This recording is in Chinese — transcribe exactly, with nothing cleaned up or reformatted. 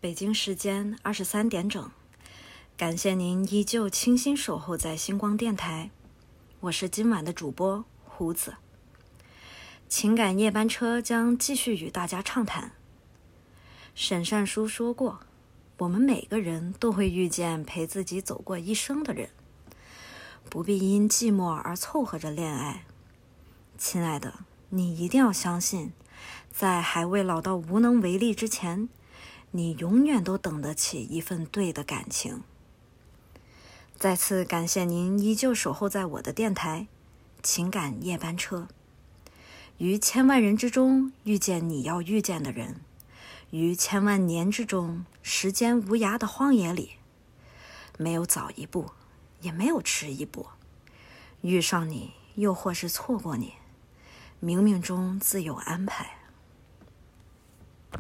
北京时间二十三点整，感谢您依旧倾心守候在星光电台，我是今晚的主播胡子。情感夜班车将继续与大家畅谈。沈善书说过，我们每个人都会遇见陪自己走过一生的人，不必因寂寞而凑合着恋爱。亲爱的，你一定要相信，在还未老到无能为力之前，你永远都等得起一份对的感情。再次感谢您依旧守候在我的电台情感夜班车，于千万人之中遇见你要遇见的人，于千万年之中时间无涯的荒野里，没有早一步，也没有迟一步，遇上你又或是错过你，冥冥中自有安排。